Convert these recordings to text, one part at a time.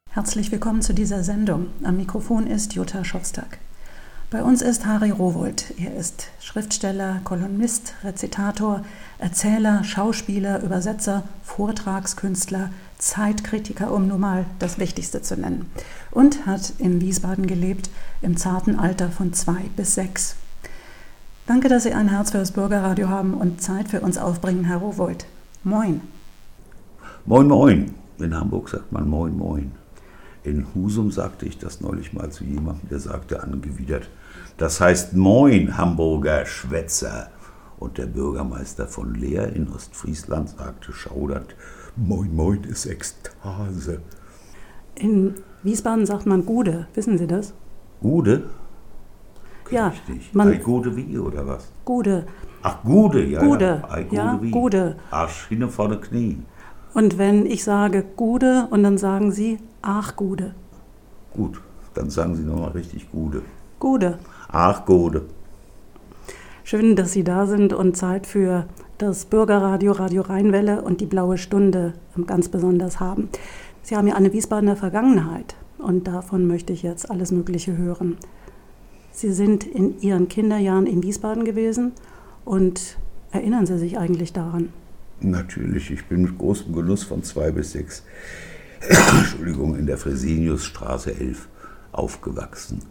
Herzlich willkommen zu dieser Sendung. Am Mikrofon ist Jutta Schofstag. Bei uns ist Harry Rowohlt. Er ist Schriftsteller, Kolumnist, Rezitator, Erzähler, Schauspieler, Übersetzer, Vortragskünstler, Zeitkritiker, um nur mal das Wichtigste zu nennen. Und hat in Wiesbaden gelebt, im zarten Alter von 2 bis 6. Danke, dass Sie ein Herz für das Bürgerradio haben und Zeit für uns aufbringen, Herr Rowohlt. Moin. Moin, moin. In Hamburg sagt man moin, moin. In Husum sagte ich das neulich mal zu jemandem, der sagte angewidert, das heißt moin, Hamburger Schwätzer. Und der Bürgermeister von Leer in Ostfriesland sagte schaudernd, moin, moin ist Ekstase. In Wiesbaden sagt man Gude, wissen Sie das? Gude? Ja, Gude wie oder was? Gude. Ach, Gude, ja. Gude, Ja, wie? Gude. Arsch hinne vorne Knie. Und wenn ich sage Gude und dann sagen Sie, ach Gude. Gut, dann sagen Sie nochmal richtig Gude. Gude. Ach, Gude. Schön, dass Sie da sind und Zeit für das Bürgerradio, Radio Rheinwelle und die Blaue Stunde ganz besonders haben. Sie haben ja eine Wiesbadener Vergangenheit und davon möchte ich jetzt alles Mögliche hören. Sie sind in Ihren Kinderjahren in Wiesbaden gewesen und erinnern Sie sich eigentlich daran? Natürlich, ich bin mit großem Genuss von 2 bis 6 in der Freseniusstraße 11 aufgewachsen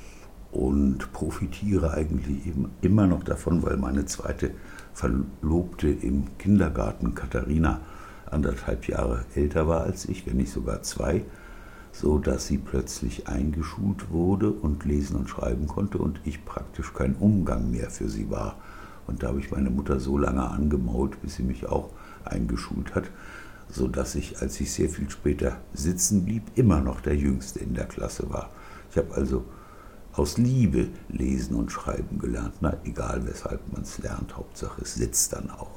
und profitiere eigentlich eben immer noch davon, weil meine zweite Verlobte im Kindergarten, Katharina, 1,5 Jahre älter war als ich, wenn nicht sogar 2, so dass sie plötzlich eingeschult wurde und lesen und schreiben konnte und ich praktisch kein Umgang mehr für sie war. Und da habe ich meine Mutter so lange angemault, bis sie mich auch eingeschult hat, sodass ich, als ich sehr viel später sitzen blieb, immer noch der Jüngste in der Klasse war. Ich habe also aus Liebe lesen und schreiben gelernt. Na, egal weshalb man es lernt, Hauptsache es sitzt dann auch.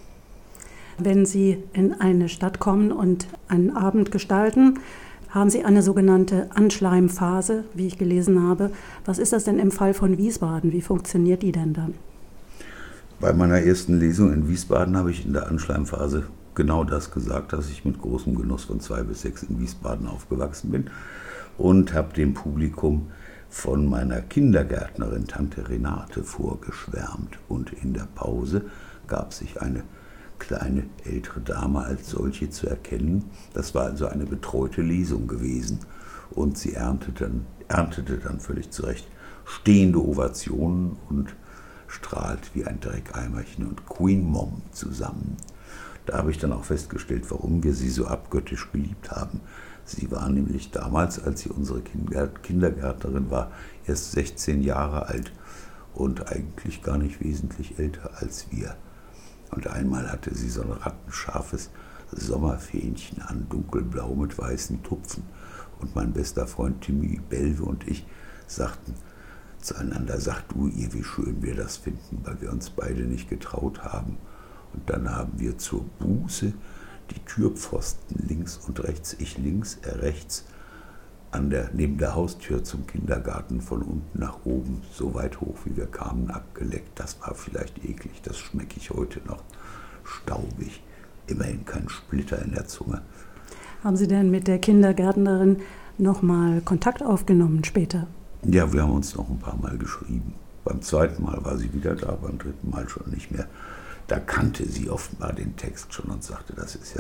Wenn Sie in eine Stadt kommen und einen Abend gestalten, haben Sie eine sogenannte Anschleimphase, wie ich gelesen habe. Was ist das denn im Fall von Wiesbaden? Wie funktioniert die denn dann? Bei meiner ersten Lesung in Wiesbaden habe ich in der Anschleimphase genau das gesagt, dass ich mit großem Genuss von 2 bis 6 in Wiesbaden aufgewachsen bin und habe dem Publikum von meiner Kindergärtnerin Tante Renate vorgeschwärmt. Und in der Pause gab sich eine kleine ältere Dame als solche zu erkennen. Das war also eine betreute Lesung gewesen und sie erntete dann völlig zu Recht stehende Ovationen und strahlt wie ein Dreckeimerchen und Queen Mom zusammen. Da habe ich dann auch festgestellt, warum wir sie so abgöttisch geliebt haben. Sie war nämlich damals, als sie unsere Kindergärtnerin war, erst 16 Jahre alt und eigentlich gar nicht wesentlich älter als wir. Und einmal hatte sie so ein rattenscharfes Sommerfähnchen an, dunkelblau mit weißen Tupfen. Und mein bester Freund Timmy Belve und ich sagten zueinander, sag du ihr, wie schön wir das finden, weil wir uns beide nicht getraut haben. Und dann haben wir zur Buße die Türpfosten links und rechts, ich links, er rechts, neben der Haustür zum Kindergarten von unten nach oben, so weit hoch wie wir kamen, abgeleckt. Das war vielleicht eklig, das schmecke ich heute noch. Staubig, immerhin kein Splitter in der Zunge. Haben Sie denn mit der Kindergärtnerin nochmal Kontakt aufgenommen später? Ja, wir haben uns noch ein paar Mal geschrieben. Beim zweiten Mal war sie wieder da, beim dritten Mal schon nicht mehr. Da kannte sie offenbar den Text schon und sagte, das ist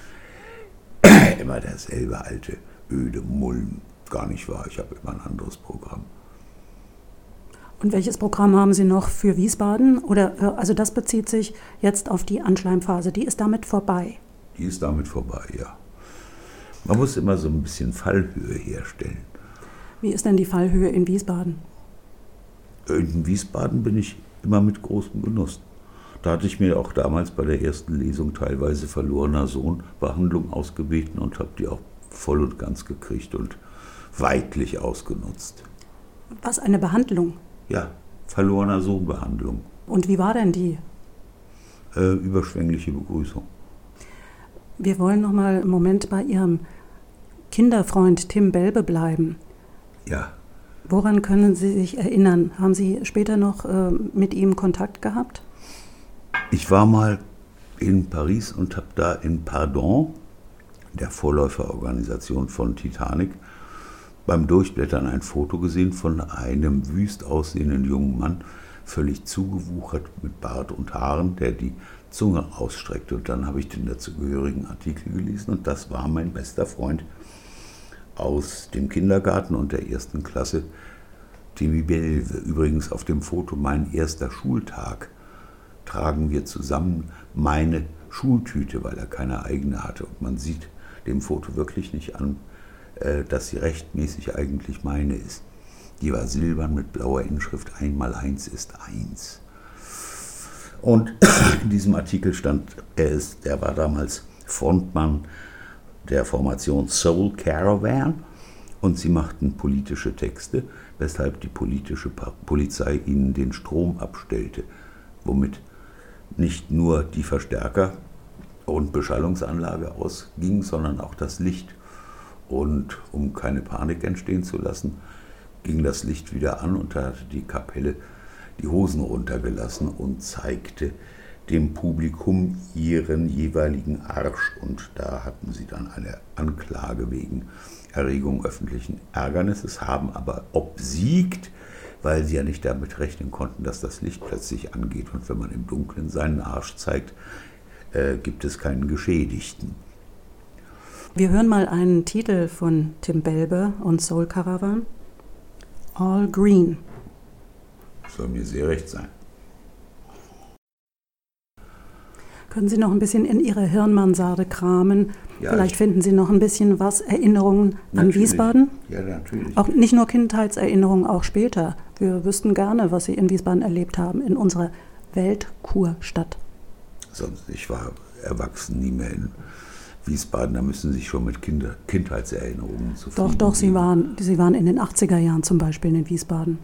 ja immer derselbe alte, öde Mulm. Gar nicht wahr, ich habe immer ein anderes Programm. Und welches Programm haben Sie noch für Wiesbaden? Also das bezieht sich jetzt auf die Anschleimphase, die ist damit vorbei? Die ist damit vorbei, ja. Man muss immer so ein bisschen Fallhöhe herstellen. Wie ist denn die Fallhöhe in Wiesbaden? In Wiesbaden bin ich immer mit großem Genuss. Da hatte ich mir auch damals bei der ersten Lesung teilweise verlorener Sohn Behandlung ausgebeten und habe die auch voll und ganz gekriegt und weidlich ausgenutzt. Was, eine Behandlung? Ja, verlorener Sohn Behandlung. Und wie war denn die? Überschwängliche Begrüßung. Wir wollen noch mal einen Moment bei Ihrem Kinderfreund Tim Belve bleiben. Ja. Woran können Sie sich erinnern? Haben Sie später noch mit ihm Kontakt gehabt? Ich war mal in Paris und habe da in Pardon der Vorläuferorganisation von Titanic, beim Durchblättern ein Foto gesehen von einem wüst aussehenden jungen Mann, völlig zugewuchert mit Bart und Haaren, der die Zunge ausstreckte. Und dann habe ich den dazugehörigen Artikel gelesen und das war mein bester Freund aus dem Kindergarten und der 1. Klasse, Timmy Belve. Übrigens auf dem Foto mein erster Schultag, tragen wir zusammen meine Schultüte, weil er keine eigene hatte. Und man sieht dem Foto wirklich nicht an, dass sie rechtmäßig eigentlich meine ist. Die war silbern mit blauer Inschrift, 1x1 ist 1. Und in diesem Artikel stand, er war damals Frontmann der Formation Soul Caravan und sie machten politische Texte, weshalb die politische Polizei ihnen den Strom abstellte, womit nicht nur die Verstärker und Beschallungsanlage ausging, sondern auch das Licht. Und um keine Panik entstehen zu lassen, ging das Licht wieder an und da hatte die Kapelle die Hosen runtergelassen und zeigte dem Publikum ihren jeweiligen Arsch. Und da hatten sie dann eine Anklage wegen Erregung öffentlichen Ärgernisses, haben aber obsiegt, weil sie ja nicht damit rechnen konnten, dass das Licht plötzlich angeht. Und wenn man im Dunkeln seinen Arsch zeigt, gibt es keinen Geschädigten. Wir hören mal einen Titel von Tim Belve und Soul Caravan. All Green. Soll mir sehr recht sein. Können Sie noch ein bisschen in Ihre Hirnmansarde kramen? Ja, Vielleicht finden Sie noch ein bisschen was, Erinnerungen an Wiesbaden? Ja, natürlich. Auch nicht nur Kindheitserinnerungen, auch später. Wir wüssten gerne, was Sie in Wiesbaden erlebt haben, in unserer Weltkurstadt. Ich war erwachsen, nie mehr in Wiesbaden, da müssen Sie sich schon mit Kindheitserinnerungen zufrieden Doch, Sie geben. waren in den 80er Jahren zum Beispiel in Wiesbaden.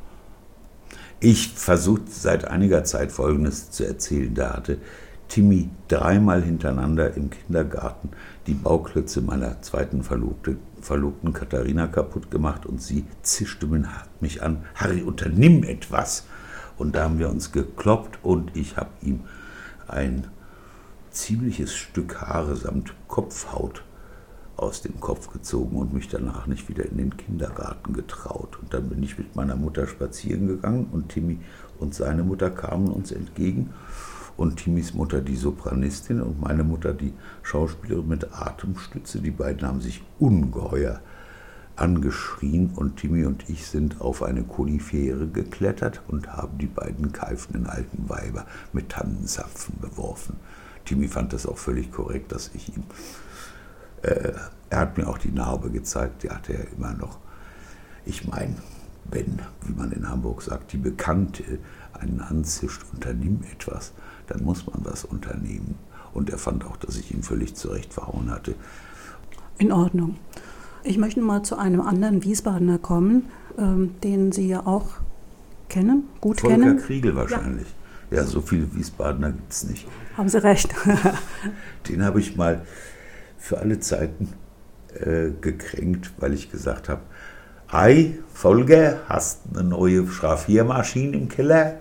Ich versuche seit einiger Zeit Folgendes zu erzählen. Da hatte Timmy 3-mal hintereinander im Kindergarten die Bauklötze meiner zweiten Verlobten Katharina kaputt gemacht und sie zischte mich an, Harry, unternimm etwas. Und da haben wir uns gekloppt und ich habe ihm ein ziemliches Stück Haare samt Kopfhaut aus dem Kopf gezogen und mich danach nicht wieder in den Kindergarten getraut. Und dann bin ich mit meiner Mutter spazieren gegangen und Timmy und seine Mutter kamen uns entgegen. Und Timmys Mutter die Sopranistin und meine Mutter die Schauspielerin mit Atemstütze. Die beiden haben sich ungeheuer angeschrien und Timmy und ich sind auf eine Konifere geklettert und haben die beiden keifenden alten Weiber mit Tannenzapfen beworfen. Timmy fand das auch völlig korrekt, dass ich ihm... er hat mir auch die Narbe gezeigt, die hatte er immer noch. Ich meine, wenn, wie man in Hamburg sagt, die Bekannte einen anzischt, unternimm etwas, dann muss man was unternehmen. Und er fand auch, dass ich ihn völlig zurecht verhauen hatte. In Ordnung. Ich möchte mal zu einem anderen Wiesbadener kommen, den Sie ja auch kennen, gut Volker kennen. Kriegel wahrscheinlich. Ja, so viele Wiesbadener gibt es nicht. Haben Sie recht. Den habe ich mal für alle Zeiten gekränkt, weil ich gesagt habe, Hi, Volker, hast eine neue Schraffiermaschine im Keller?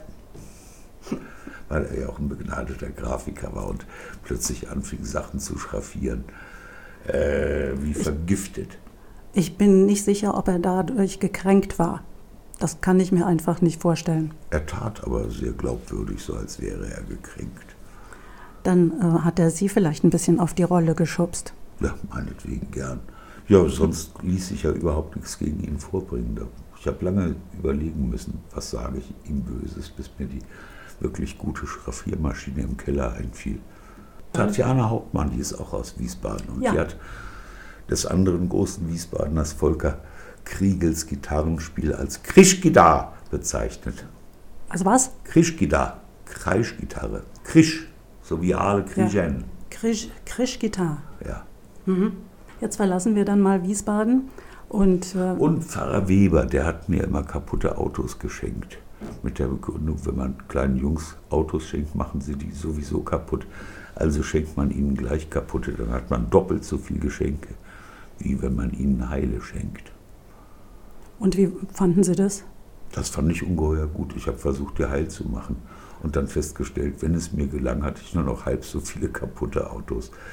Weil er ja auch ein begnadeter Grafiker war und plötzlich anfing, Sachen zu schraffieren, wie vergiftet. Ich bin nicht sicher, ob er dadurch gekränkt war. Das kann ich mir einfach nicht vorstellen. Er tat aber sehr glaubwürdig, so als wäre er gekränkt. Dann hat er Sie vielleicht ein bisschen auf die Rolle geschubst. Ja, meinetwegen gern. Ja, sonst ließ sich ja überhaupt nichts gegen ihn vorbringen. Ich habe lange überlegen müssen, was sage ich ihm Böses, bis mir die wirklich gute Schraffiermaschine im Keller einfiel. Tatjana Hauptmann, die ist auch aus Wiesbaden und die hat des anderen großen Wiesbadeners Volker Kriegels Gitarrenspiel als Krischgitarre bezeichnet. Also was? Krischgitarre, Kreischgitarre, Krisch, so wie Aale Krischen. Krischgitarre. Ja. Mhm. Jetzt verlassen wir dann mal Wiesbaden und Pfarrer Weber, der hat mir immer kaputte Autos geschenkt. Mit der Begründung, wenn man kleinen Jungs Autos schenkt, machen sie die sowieso kaputt. Also schenkt man ihnen gleich kaputte, dann hat man doppelt so viel Geschenke, wie wenn man ihnen Heile schenkt. Und wie fanden Sie das? Das fand ich ungeheuer gut. Ich habe versucht, die heil zu machen und dann festgestellt, wenn es mir gelang, hatte ich nur noch halb so viele kaputte Autos.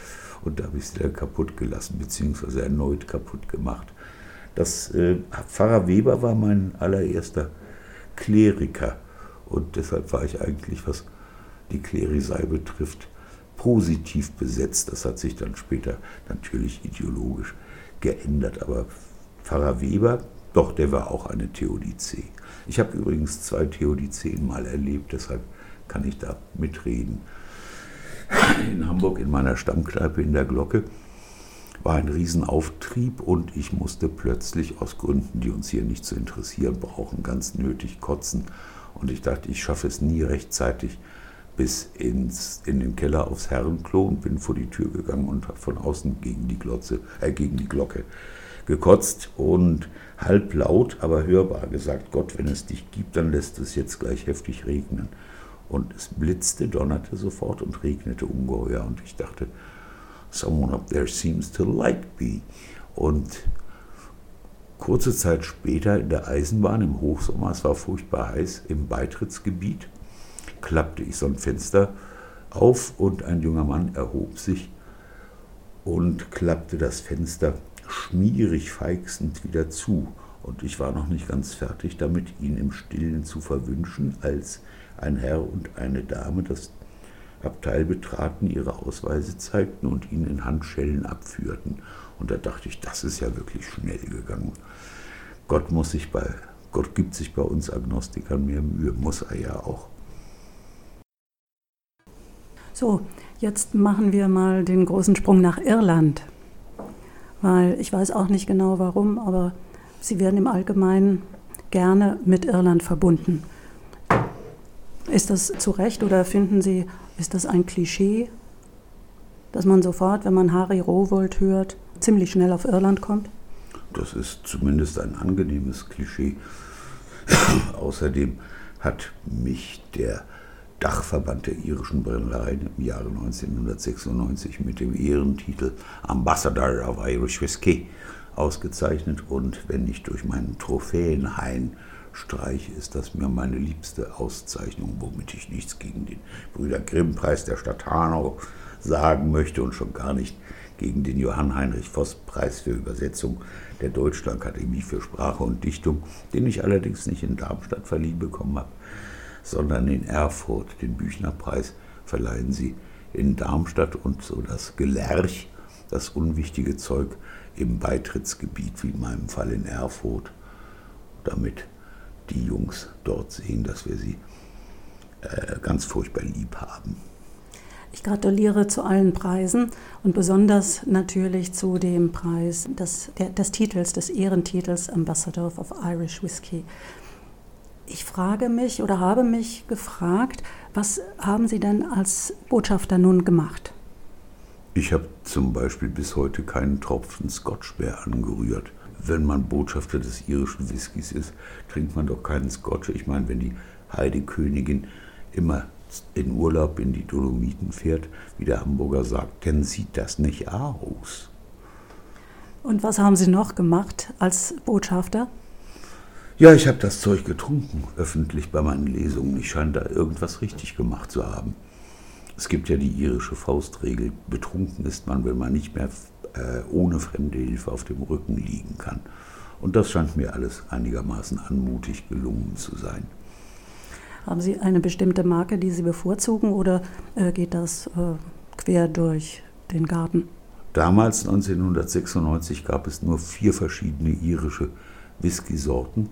und da habe ich sie dann kaputt gelassen, beziehungsweise erneut kaputt gemacht. Pfarrer Weber war mein allererster Kleriker und deshalb war ich eigentlich, was die Klerisei betrifft, positiv besetzt. Das hat sich dann später natürlich ideologisch geändert, aber Pfarrer Weber, doch, der war auch eine Theodizee. Ich habe übrigens 2 Theodizeen mal erlebt, deshalb kann ich da mitreden. In Hamburg in meiner Stammkneipe in der Glocke war ein Riesenauftrieb und ich musste plötzlich aus Gründen, die uns hier nicht zu interessieren brauchen, ganz nötig kotzen. Und ich dachte, ich schaffe es nie rechtzeitig bis in den Keller aufs Herrenklo und bin vor die Tür gegangen und habe von außen gegen die Glocke gekotzt und halblaut, aber hörbar gesagt: Gott, wenn es dich gibt, dann lässt es jetzt gleich heftig regnen. Und es blitzte, donnerte sofort und regnete ungeheuer. Und ich dachte, someone up there seems to like me. Und kurze Zeit später in der Eisenbahn im Hochsommer, es war furchtbar heiß, im Beitrittsgebiet, klappte ich so ein Fenster auf und ein junger Mann erhob sich und klappte das Fenster schmierig feixend wieder zu. Und ich war noch nicht ganz fertig damit, ihn im Stillen zu verwünschen, als ein Herr und eine Dame das Abteil betraten, ihre Ausweise zeigten und ihn in Handschellen abführten. Und da dachte ich, das ist ja wirklich schnell gegangen. Gott gibt sich bei uns Agnostikern mehr Mühe, muss er ja auch. So, jetzt machen wir mal den großen Sprung nach Irland, weil ich weiß auch nicht genau warum, aber Sie werden im Allgemeinen gerne mit Irland verbunden. Ist das zu Recht oder finden Sie, ist das ein Klischee, dass man sofort, wenn man Harry Rowohlt hört, ziemlich schnell auf Irland kommt? Das ist zumindest ein angenehmes Klischee. Außerdem hat mich der Dachverband der irischen Brennereien im Jahre 1996 mit dem Ehrentitel Ambassador of Irish Whiskey ausgezeichnet, und wenn ich durch meinen Trophäenhain streiche, ist das mir meine liebste Auszeichnung, womit ich nichts gegen den Brüder Grimm-Preis der Stadt Hanau sagen möchte und schon gar nicht gegen den Johann-Heinrich-Voss-Preis für Übersetzung der Deutschen Akademie für Sprache und Dichtung, den ich allerdings nicht in Darmstadt verliehen bekommen habe, sondern in Erfurt. Den Büchner-Preis verleihen sie in Darmstadt und so das Gelerch, das unwichtige Zeug, im Beitrittsgebiet, wie in meinem Fall in Erfurt, damit die Jungs dort sehen, dass wir sie ganz furchtbar lieb haben. Ich gratuliere zu allen Preisen und besonders natürlich zu dem Preis des Ehrentitels Ambassador of Irish Whiskey. Ich frage mich oder habe mich gefragt, was haben Sie denn als Botschafter nun gemacht? Ich habe zum Beispiel bis heute keinen Tropfen Scotch mehr angerührt. Wenn man Botschafter des irischen Whiskys ist, trinkt man doch keinen Scotch. Ich meine, wenn die Heidekönigin immer in Urlaub in die Dolomiten fährt, wie der Hamburger sagt, dann sieht das nicht aus. Und was haben Sie noch gemacht als Botschafter? Ja, ich habe das Zeug getrunken, öffentlich bei meinen Lesungen. Ich scheine da irgendwas richtig gemacht zu haben. Es gibt ja die irische Faustregel: Betrunken ist man, wenn man nicht mehr ohne fremde Hilfe auf dem Rücken liegen kann. Und das scheint mir alles einigermaßen anmutig gelungen zu sein. Haben Sie eine bestimmte Marke, die Sie bevorzugen, oder geht das quer durch den Garten? Damals, 1996, gab es nur 4 verschiedene irische Whisky-Sorten.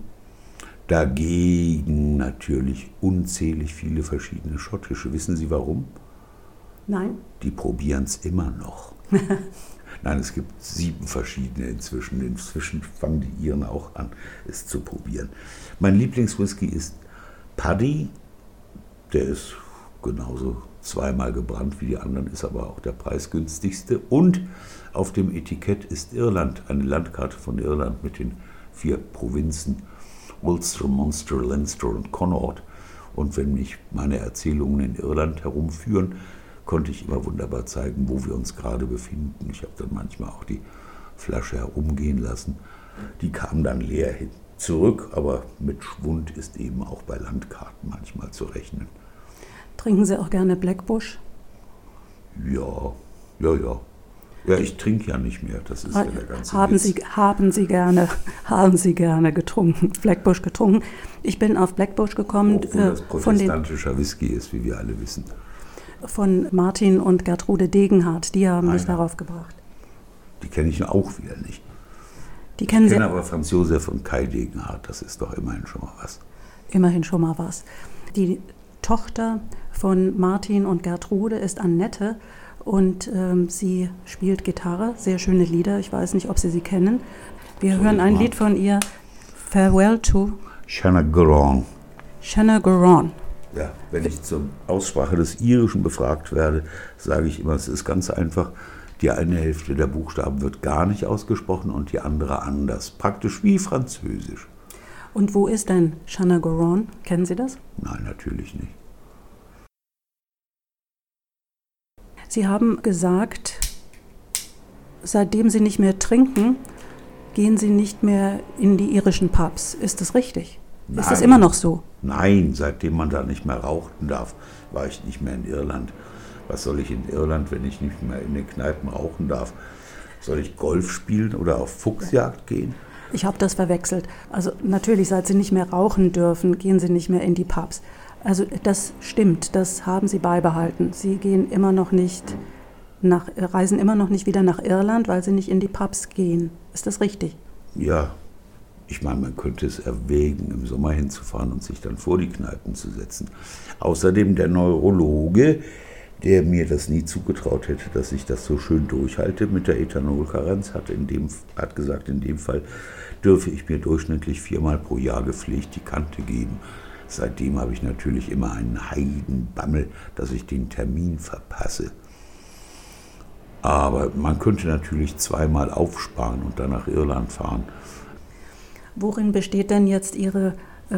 Dagegen natürlich unzählig viele verschiedene schottische. Wissen Sie warum? Nein. Die probieren es immer noch. Nein, es gibt 7 verschiedene inzwischen. Inzwischen fangen die Iren auch an, es zu probieren. Mein Lieblingswhisky ist Paddy. Der ist genauso zweimal gebrannt wie die anderen, ist aber auch der preisgünstigste. Und auf dem Etikett ist Irland, eine Landkarte von Irland mit den 4 Provinzen Ulster, Munster, Leinster und Connaught. Und wenn mich meine Erzählungen in Irland herumführen, konnte ich immer wunderbar zeigen, wo wir uns gerade befinden. Ich habe dann manchmal auch die Flasche herumgehen lassen. Die kam dann leer zurück, aber mit Schwund ist eben auch bei Landkarten manchmal zu rechnen. Trinken Sie auch gerne Blackbush? Ja. Ja, ich trinke ja nicht mehr, das ist ja der ganze Witz. Haben Sie gerne getrunken, Blackbush getrunken. Ich bin auf Blackbush gekommen Obwohl das protestantischer Whisky ist, wie wir alle wissen. Von Martin und Gertrude Degenhardt, die haben mich darauf gebracht. Die kenne ich auch wieder nicht. Ich kenne aber Franz Josef und Kai Degenhardt, das ist doch immerhin schon mal was. Immerhin schon mal was. Die Tochter von Martin und Gertrude ist Annette und sie spielt Gitarre, sehr schöne Lieder. Ich weiß nicht, ob Sie kennen. Wir hören ein Lied von ihr, Farewell to Shanagaron. Shanagaron. Ja, wenn ich zur Aussprache des Irischen befragt werde, sage ich immer, es ist ganz einfach. Die eine Hälfte der Buchstaben wird gar nicht ausgesprochen und die andere anders. Praktisch wie Französisch. Und wo ist denn Shanagaron? Kennen Sie das? Nein, natürlich nicht. Sie haben gesagt, seitdem Sie nicht mehr trinken, gehen Sie nicht mehr in die irischen Pubs. Ist das richtig? Nein. Ist das immer noch so? Nein, seitdem man da nicht mehr rauchen darf, war ich nicht mehr in Irland. Was soll ich in Irland, wenn ich nicht mehr in den Kneipen rauchen darf? Soll ich Golf spielen oder auf Fuchsjagd gehen? Ich habe das verwechselt. Also natürlich, seit Sie nicht mehr rauchen dürfen, gehen Sie nicht mehr in die Pubs. Also das stimmt, das haben Sie beibehalten. Sie gehen immer noch nicht reisen immer noch nicht wieder nach Irland, weil Sie nicht in die Pubs gehen. Ist das richtig? Ja, ich meine, man könnte es erwägen, im Sommer hinzufahren und sich dann vor die Kneipen zu setzen. Außerdem der Neurologe, der mir das nie zugetraut hätte, dass ich das so schön durchhalte mit der Ethanolkarenz, hat gesagt, in dem Fall dürfe ich mir durchschnittlich 4-mal pro Jahr gepflegt die Kante geben. Seitdem habe ich natürlich immer einen Heidenbammel, dass ich den Termin verpasse. Aber man könnte natürlich 2-mal aufsparen und dann nach Irland fahren. Worin besteht denn jetzt Ihre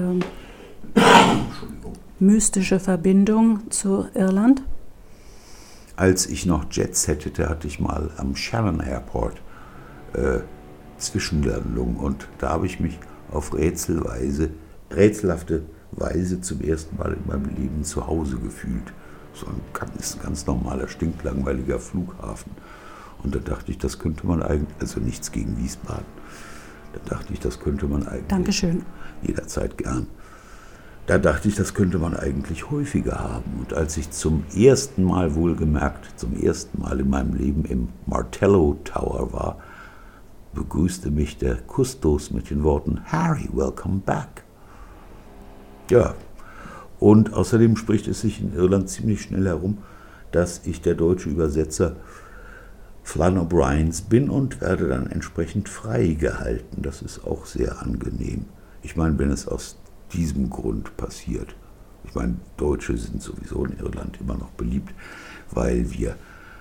mystische Verbindung zu Irland? Als ich noch Jet-settete, hatte ich mal am Shannon Airport Zwischenlandung und da habe ich mich auf rätselhafte Weise zum ersten Mal in meinem Leben zu Hause gefühlt. So ein ganz normaler, stinklangweiliger Flughafen. Und da dachte ich, das könnte man eigentlich, also nichts gegen Wiesbaden, da dachte ich, das könnte man eigentlich Dankeschön. Jederzeit gern. Da dachte ich, das könnte man eigentlich häufiger haben. Und als ich zum ersten Mal, wohlgemerkt, zum ersten Mal in meinem Leben im Martello Tower war, begrüßte mich der Kustos mit den Worten "Harry, welcome back". Ja, und außerdem spricht es sich in Irland ziemlich schnell herum, dass ich der deutsche Übersetzer Flann O'Briens bin und werde dann entsprechend freigehalten. Das ist auch sehr angenehm. Ich meine, wenn es aus diesem Grund passiert. Ich meine, Deutsche sind sowieso in Irland immer noch beliebt, weil wir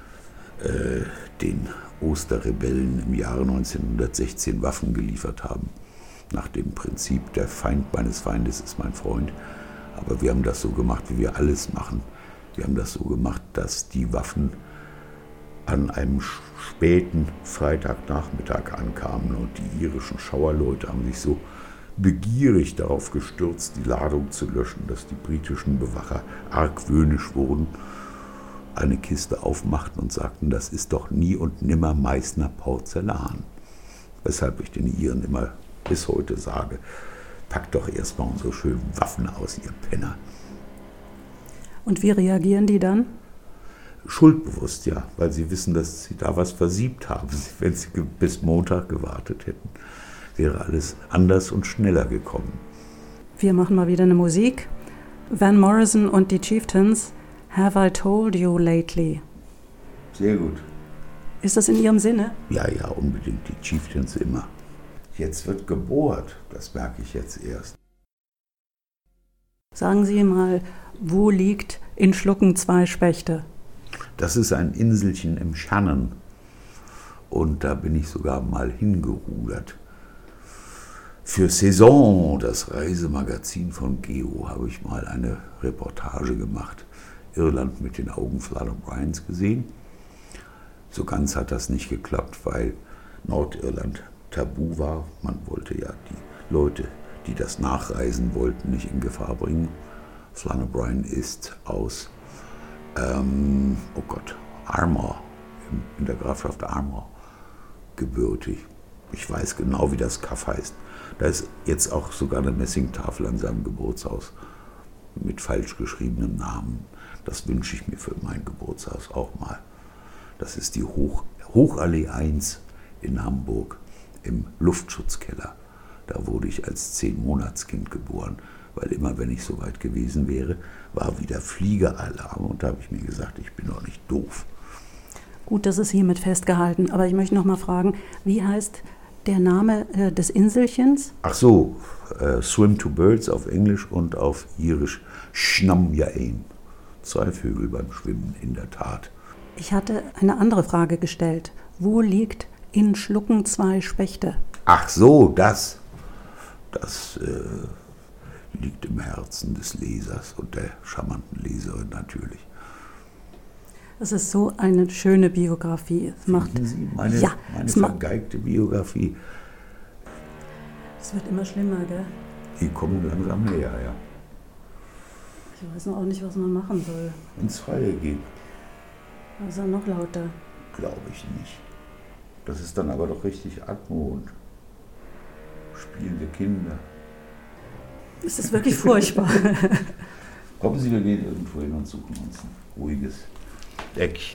den Osterrebellen im Jahre 1916 Waffen geliefert haben. Nach dem Prinzip, der Feind meines Feindes ist mein Freund. Aber wir haben das so gemacht, wie wir alles machen. Wir haben das so gemacht, dass die Waffen an einem späten Freitagnachmittag ankamen und die irischen Schauerleute haben sich so begierig darauf gestürzt, die Ladung zu löschen, dass die britischen Bewacher argwöhnisch wurden, eine Kiste aufmachten und sagten, das ist doch nie und nimmer Meißner Porzellan. Weshalb ich den Iren immer bis heute sage, packt doch erstmal unsere schönen Waffen aus, ihr Penner. Und wie reagieren die dann? Schuldbewusst, ja, weil sie wissen, dass sie da was versiebt haben. Wenn sie bis Montag gewartet hätten, wäre alles anders und schneller gekommen. Wir machen mal wieder eine Musik. Van Morrison und die Chieftains, Have I Told You Lately? Sehr gut. Ist das in Ihrem Sinne? Ja, unbedingt, die Chieftains immer. Jetzt wird gebohrt, das merke ich jetzt erst. Sagen Sie mal, wo liegt in Schlucken 2 Spechte? Das ist ein Inselchen im Shannon und da bin ich sogar mal hingerudert. Für Saison, das Reisemagazin von Geo, habe ich mal eine Reportage gemacht. Irland mit den Augen Flann O'Briens gesehen. So ganz hat das nicht geklappt, weil Nordirland tabu war. Man wollte ja die Leute, die das nachreisen wollten, nicht in Gefahr bringen. Flann O'Brien ist aus Armagh in der Grafschaft Armau gebürtig. Ich weiß genau, wie das Kaff heißt. Da ist jetzt auch sogar eine Messingtafel an seinem Geburtshaus mit falsch geschriebenem Namen. Das wünsche ich mir für mein Geburtshaus auch mal. Das ist die Hochallee 1 in Hamburg im Luftschutzkeller. Da wurde ich als 10-Monatskind geboren, weil immer, wenn ich so weit gewesen wäre, war wieder Fliegeralarm. Und da habe ich mir gesagt, ich bin doch nicht doof. Gut, das ist hiermit festgehalten. Aber ich möchte noch mal fragen, wie heißt der Name des Inselchens? Ach so, Swim to Birds auf Englisch und auf Irisch Schnam Yain. 2 Vögel beim Schwimmen, in der Tat. Ich hatte eine andere Frage gestellt. Wo liegt in Schlucken 2 Spechte? Ach so, das liegt im Herzen des Lesers und der charmanten Leserin natürlich. Das ist so eine schöne Biografie. Finden Sie meine vergeigte Biografie? Es wird immer schlimmer, gell? Die kommen langsam näher, ja. Ich weiß noch auch nicht, was man machen soll. Ins Freie gehen. Also noch lauter. Glaube ich nicht. Das ist dann aber doch richtig Atmo und spielende Kinder. Es ist wirklich furchtbar. Kommen Sie, wir gehen irgendwo hin und suchen uns ein ruhiges Eck.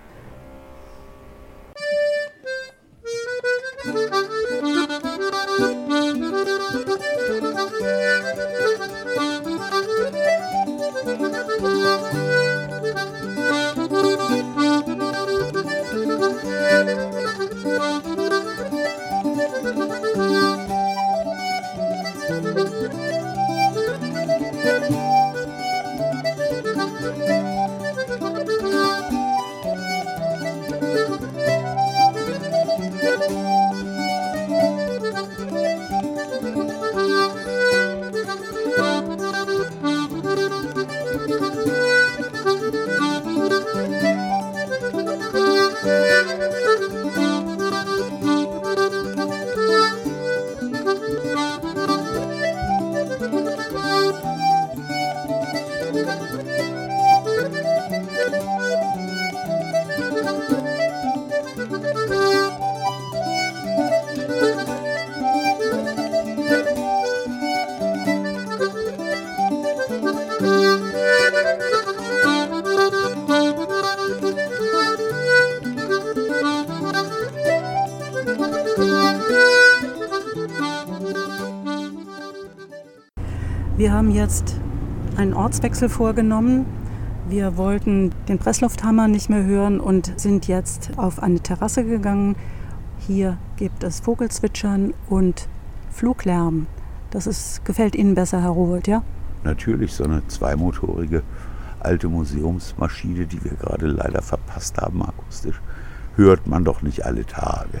Wir haben jetzt einen Ortswechsel vorgenommen. Wir wollten den Presslufthammer nicht mehr hören und sind jetzt auf eine Terrasse gegangen. Hier gibt es Vogelzwitschern und Fluglärm. Gefällt Ihnen besser, Herr Rowohlt, ja? Natürlich, so eine zweimotorige alte Museumsmaschine, die wir gerade leider verpasst haben akustisch, hört man doch nicht alle Tage.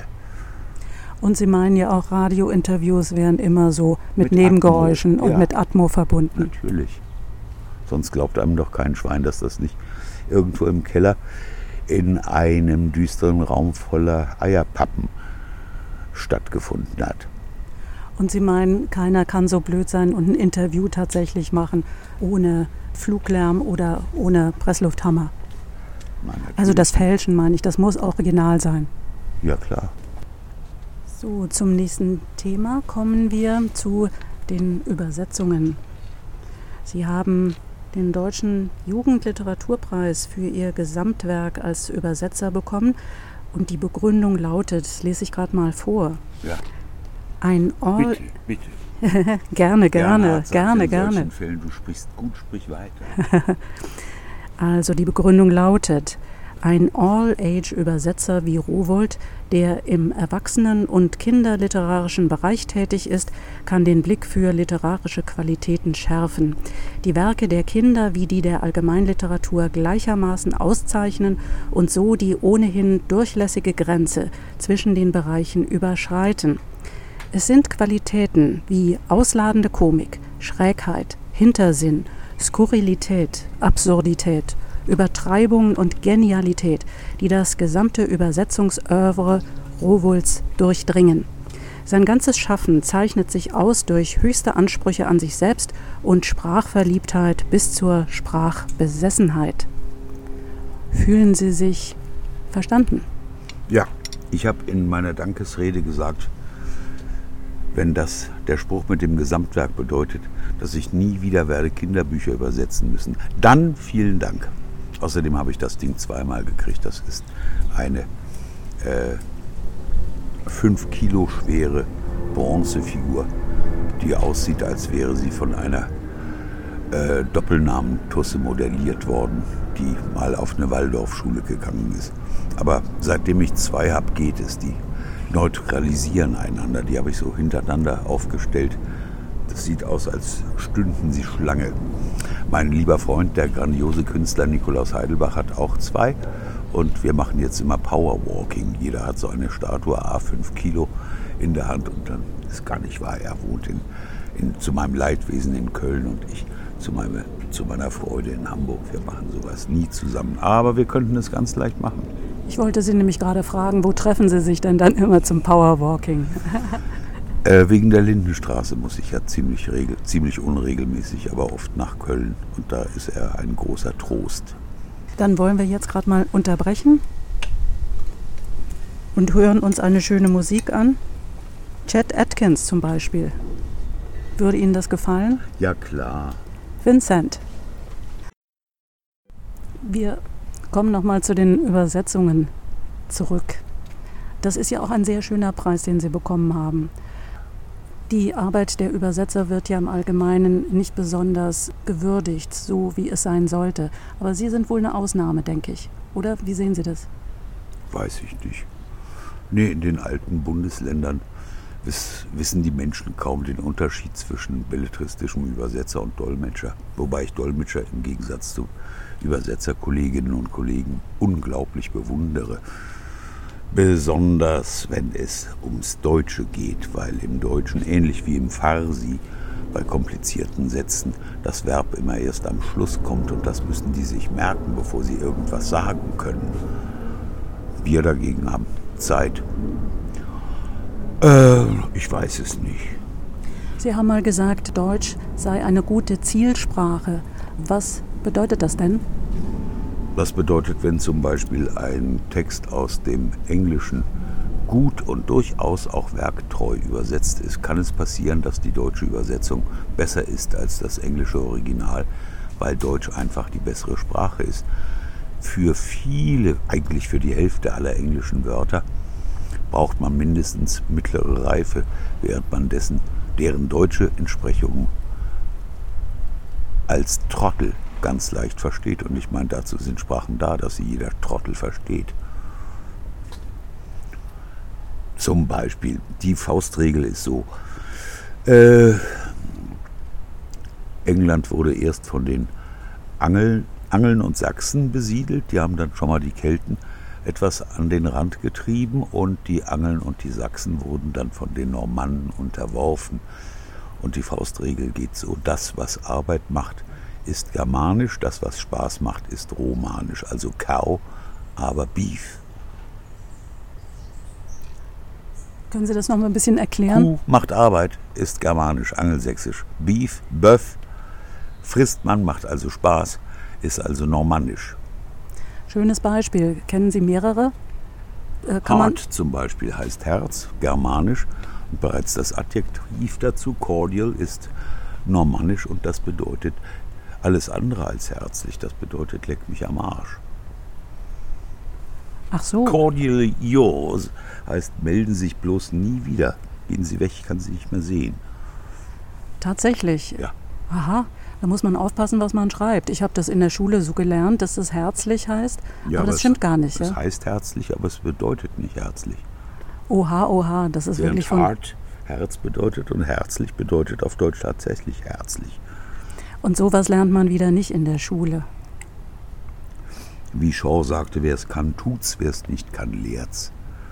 Und Sie meinen ja auch, Radiointerviews wären immer so mit Nebengeräuschen Atmo, und ja, mit Atmo verbunden. Natürlich. Sonst glaubt einem doch kein Schwein, dass das nicht irgendwo im Keller in einem düsteren Raum voller Eierpappen stattgefunden hat. Und Sie meinen, keiner kann so blöd sein und ein Interview tatsächlich machen ohne Fluglärm oder ohne Presslufthammer? Also das Fälschen meine ich, das muss original sein. Ja, klar. So, zum nächsten Thema kommen wir zu den Übersetzungen. Sie haben den Deutschen Jugendliteraturpreis für Ihr Gesamtwerk als Übersetzer bekommen und die Begründung lautet, das lese ich gerade mal vor. Ja. Bitte. Gerne. In solchen Fällen, du sprichst gut, sprich weiter. Also die Begründung lautet, ein All-Age-Übersetzer wie Rowohlt, der im Erwachsenen- und kinderliterarischen Bereich tätig ist, kann den Blick für literarische Qualitäten schärfen. Die Werke der Kinder wie die der Allgemeinliteratur gleichermaßen auszeichnen und so die ohnehin durchlässige Grenze zwischen den Bereichen überschreiten. Es sind Qualitäten wie ausladende Komik, Schrägheit, Hintersinn, Skurrilität, Absurdität, Übertreibung und Genialität, die das gesamte Übersetzungsœuvre Rowohlts durchdringen. Sein ganzes Schaffen zeichnet sich aus durch höchste Ansprüche an sich selbst und Sprachverliebtheit bis zur Sprachbesessenheit. Fühlen Sie sich verstanden? Ja, ich habe in meiner Dankesrede gesagt, wenn das der Spruch mit dem Gesamtwerk bedeutet, dass ich nie wieder werde Kinderbücher übersetzen müssen, dann vielen Dank. Außerdem habe ich das Ding zweimal gekriegt. Das ist eine 5 Kilo schwere Bronzefigur, die aussieht, als wäre sie von einer Doppelnamen-Tusse modelliert worden, die mal auf eine Waldorfschule gegangen ist. Aber seitdem ich 2 habe, geht es. Die neutralisieren einander. Die habe ich so hintereinander aufgestellt. Das sieht aus, als stünden sie Schlange. Mein lieber Freund, der grandiose Künstler Nikolaus Heidelbach, hat auch 2. Und wir machen jetzt immer Powerwalking. Jeder hat so eine Statue, 5 Kilo in der Hand. Und dann ist gar nicht wahr, er wohnt zu meinem Leidwesen in Köln und ich zu meiner Freude in Hamburg. Wir machen sowas nie zusammen. Aber wir könnten es ganz leicht machen. Ich wollte Sie nämlich gerade fragen, wo treffen Sie sich denn dann immer zum Powerwalking? Wegen der Lindenstraße muss ich ja ziemlich unregelmäßig, aber oft nach Köln. Und da ist er ein großer Trost. Dann wollen wir jetzt gerade mal unterbrechen und hören uns eine schöne Musik an. Chet Atkins zum Beispiel. Würde Ihnen das gefallen? Ja, klar. Vincent. Wir kommen nochmal zu den Übersetzungen zurück. Das ist ja auch ein sehr schöner Preis, den Sie bekommen haben. Die Arbeit der Übersetzer wird ja im Allgemeinen nicht besonders gewürdigt, so wie es sein sollte. Aber Sie sind wohl eine Ausnahme, denke ich. Oder wie sehen Sie das? Weiß ich nicht. Nee, in den alten Bundesländern wissen die Menschen kaum den Unterschied zwischen belletristischem Übersetzer und Dolmetscher. Wobei ich Dolmetscher im Gegensatz zu Übersetzerkolleginnen und Kollegen unglaublich bewundere. Besonders wenn es ums Deutsche geht, weil im Deutschen, ähnlich wie im Farsi, bei komplizierten Sätzen das Verb immer erst am Schluss kommt und das müssen die sich merken, bevor sie irgendwas sagen können. Wir dagegen haben Zeit. Ich weiß es nicht. Sie haben mal gesagt, Deutsch sei eine gute Zielsprache. Was bedeutet das denn? Das bedeutet, wenn zum Beispiel ein Text aus dem Englischen gut und durchaus auch werktreu übersetzt ist, kann es passieren, dass die deutsche Übersetzung besser ist als das englische Original, weil Deutsch einfach die bessere Sprache ist. Für viele, eigentlich für die Hälfte aller englischen Wörter, braucht man mindestens mittlere Reife, während man deren deutsche Entsprechung als Trottel ganz leicht versteht. Und ich meine, dazu sind Sprachen da, dass sie jeder Trottel versteht. Zum Beispiel, die Faustregel ist so, England wurde erst von den Angeln und Sachsen besiedelt, die haben dann schon mal die Kelten etwas an den Rand getrieben und die Angeln und die Sachsen wurden dann von den Normannen unterworfen. Und die Faustregel geht so, das, was Arbeit macht, ist germanisch, das, was Spaß macht, ist romanisch, also Cow, aber Beef. Können Sie das noch mal ein bisschen erklären? Kuh macht Arbeit, ist germanisch, angelsächsisch. Beef, Böff, frisst man, macht also Spaß, ist also normannisch. Schönes Beispiel. Kennen Sie mehrere? Heart zum Beispiel heißt Herz, germanisch. Und bereits das Adjektiv dazu, cordial, ist normannisch und das bedeutet alles andere als herzlich. Das bedeutet, leck mich am Arsch. Ach so. Cordially yours heißt, melden Sie sich bloß nie wieder. Gehen Sie weg, ich kann Sie nicht mehr sehen. Tatsächlich? Ja. Aha, da muss man aufpassen, was man schreibt. Ich habe das in der Schule so gelernt, dass das herzlich heißt, ja, aber das stimmt gar nicht. Es ja? heißt herzlich, aber es bedeutet nicht herzlich. Oha, oha, das ist wirklich von... Heart Herz bedeutet und herzlich bedeutet auf Deutsch tatsächlich herzlich. Und sowas lernt man wieder nicht in der Schule. Wie Shaw sagte, wer es kann, tut's, wer es nicht kann, lehrt's.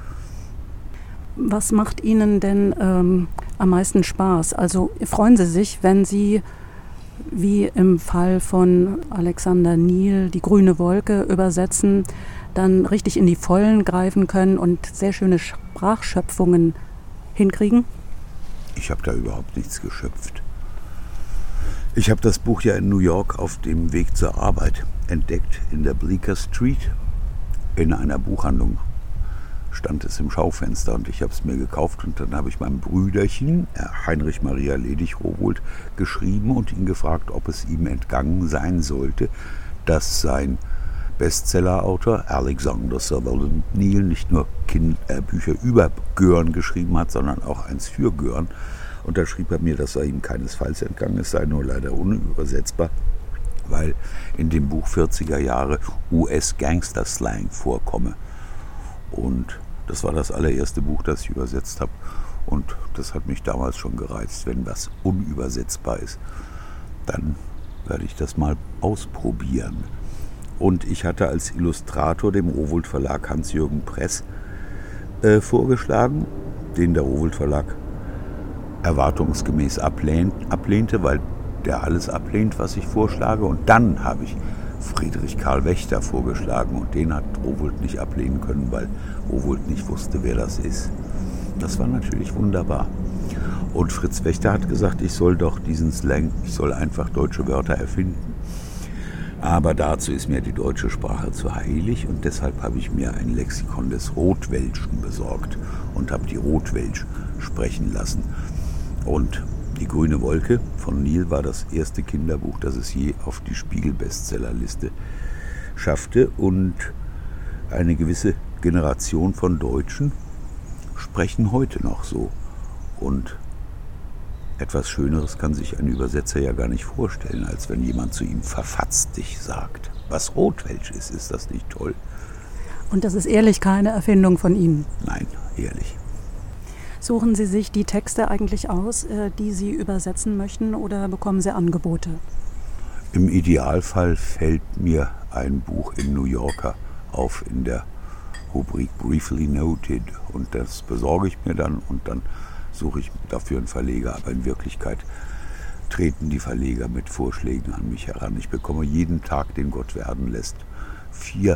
Was macht Ihnen denn am meisten Spaß? Also freuen Sie sich, wenn Sie, wie im Fall von Alexander Niel, die grüne Wolke übersetzen, dann richtig in die Vollen greifen können und sehr schöne Sprachschöpfungen hinkriegen? Ich habe da überhaupt nichts geschöpft. Ich habe das Buch ja in New York auf dem Weg zur Arbeit entdeckt, in der Bleecker Street. in einer Buchhandlung stand es im Schaufenster und ich habe es mir gekauft und dann habe ich meinem Brüderchen, Heinrich Maria Ledig-Rowohlt, geschrieben und ihn gefragt, ob es ihm entgangen sein sollte, dass sein Bestsellerautor Alexander Sutherland Neill nicht nur Bücher über Göhrn geschrieben hat, sondern auch eins für Göhrn. Und da schrieb er mir, das sei ihm keinesfalls entgangen, es sei nur leider unübersetzbar, weil in dem Buch 40er Jahre US-Gangster-Slang vorkomme. Und das war das allererste Buch, das ich übersetzt habe. Und das hat mich damals schon gereizt. Wenn was unübersetzbar ist, dann werde ich das mal ausprobieren. Und ich hatte als Illustrator dem Rowohlt Verlag Hans-Jürgen Press vorgeschlagen, den der Rowohlt Verlag erwartungsgemäß ablehnte, weil der alles ablehnt, was ich vorschlage. Und dann habe ich Friedrich Karl Wächter vorgeschlagen und den hat Rowohlt nicht ablehnen können, weil Rowohlt nicht wusste, wer das ist. Das war natürlich wunderbar. Und Fritz Wächter hat gesagt, ich soll doch diesen Slang, ich soll einfach deutsche Wörter erfinden. Aber dazu ist mir die deutsche Sprache zu heilig und deshalb habe ich mir ein Lexikon des Rotwelschen besorgt und habe die Rotwelsch sprechen lassen. Und Die grüne Wolke von Neill war das erste Kinderbuch, das es je auf die Spiegel-Bestsellerliste schaffte. Und eine gewisse Generation von Deutschen sprechen heute noch so. Und etwas Schöneres kann sich ein Übersetzer ja gar nicht vorstellen, als wenn jemand zu ihm verfatzt dich sagt. Was Rotwelsch ist das nicht toll? Und das ist ehrlich keine Erfindung von Ihnen? Nein, ehrlich. Suchen Sie sich die Texte eigentlich aus, die Sie übersetzen möchten, oder bekommen Sie Angebote? Im Idealfall fällt mir ein Buch im New Yorker auf in der Rubrik Briefly Noted und das besorge ich mir dann und dann suche ich dafür einen Verleger. Aber in Wirklichkeit treten die Verleger mit Vorschlägen an mich heran. Ich bekomme jeden Tag, den Gott werden lässt, 4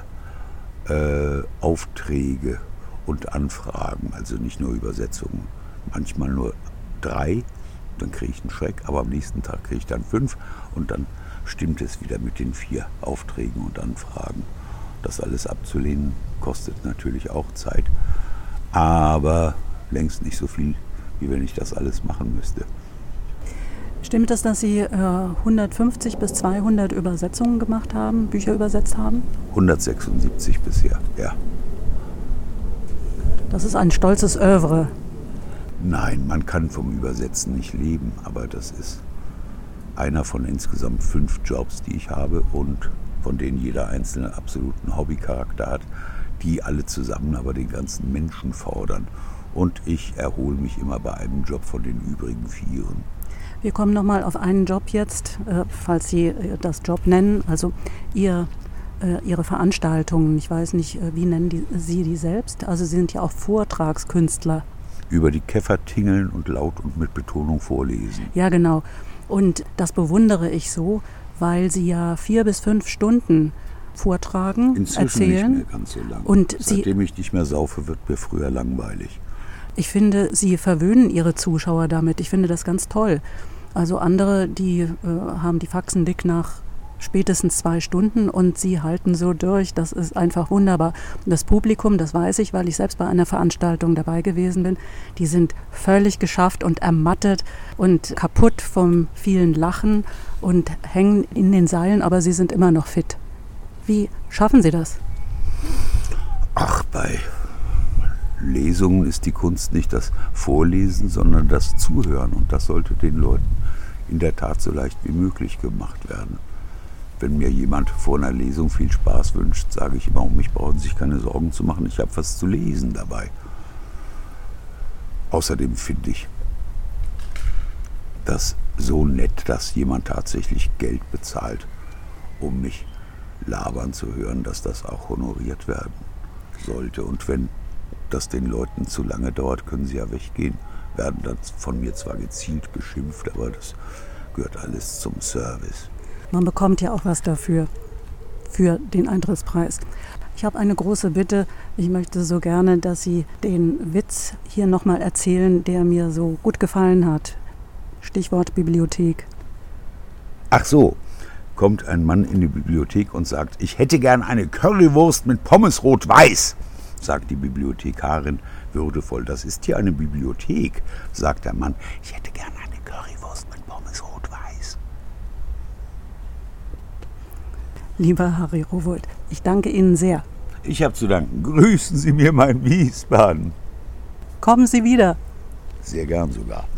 Aufträge und Anfragen, also nicht nur Übersetzungen, manchmal nur 3, dann kriege ich einen Schreck, aber am nächsten Tag kriege ich dann 5 und dann stimmt es wieder mit den 4 Aufträgen und Anfragen. Das alles abzulehnen kostet natürlich auch Zeit, aber längst nicht so viel, wie wenn ich das alles machen müsste. Stimmt es, dass Sie 150 bis 200 Übersetzungen gemacht haben, Bücher übersetzt haben? 176 bisher, ja. Das ist ein stolzes Œuvre. Nein, man kann vom Übersetzen nicht leben, aber das ist einer von insgesamt 5 Jobs, die ich habe und von denen jeder einzelne absoluten Hobbycharakter hat, die alle zusammen aber den ganzen Menschen fordern. Und ich erhole mich immer bei einem Job von den übrigen 4. Wir kommen nochmal auf einen Job jetzt, falls Sie das Job nennen, also Ihre Veranstaltungen. Ich weiß nicht, wie nennen Sie die selbst? Also Sie sind ja auch Vortragskünstler. Über die Käfer tingeln und laut und mit Betonung vorlesen. Ja, genau. Und das bewundere ich so, weil Sie ja 4 bis 5 Stunden vortragen, inzwischen erzählen. Nicht mehr ganz so lang. Und seitdem ich nicht mehr saufe, wird mir früher langweilig. Ich finde, Sie verwöhnen Ihre Zuschauer damit. Ich finde das ganz toll. Also andere, die haben die Faxen dick nach spätestens 2 Stunden und Sie halten so durch. Das ist einfach wunderbar. Und das Publikum, das weiß ich, weil ich selbst bei einer Veranstaltung dabei gewesen bin, die sind völlig geschafft und ermattet und kaputt vom vielen Lachen und hängen in den Seilen, aber sie sind immer noch fit. Wie schaffen Sie das? Ach, bei Lesungen ist die Kunst nicht das Vorlesen, sondern das Zuhören. Und das sollte den Leuten in der Tat so leicht wie möglich gemacht werden. Wenn mir jemand vor einer Lesung viel Spaß wünscht, sage ich immer, um mich brauchen Sie sich keine Sorgen zu machen, ich habe was zu lesen dabei. Außerdem finde ich das so nett, dass jemand tatsächlich Geld bezahlt, um mich labern zu hören, dass das auch honoriert werden sollte. Und wenn das den Leuten zu lange dauert, können sie ja weggehen, werden dann von mir zwar gezielt beschimpft, aber das gehört alles zum Service. Man bekommt ja auch was dafür, für den Eintrittspreis. Ich habe eine große Bitte. Ich möchte so gerne, dass Sie den Witz hier nochmal erzählen, der mir so gut gefallen hat. Stichwort Bibliothek. Ach so, kommt ein Mann in die Bibliothek und sagt, ich hätte gern eine Currywurst mit Pommes rot-weiß. Sagt die Bibliothekarin würdevoll, das ist hier eine Bibliothek. Sagt der Mann, ich hätte gern eine Currywurst mit Pommes rot-weiß. Lieber Harry Rowohlt, ich danke Ihnen sehr. Ich habe zu danken. Grüßen Sie mir mein Wiesbaden. Kommen Sie wieder. Sehr gern sogar.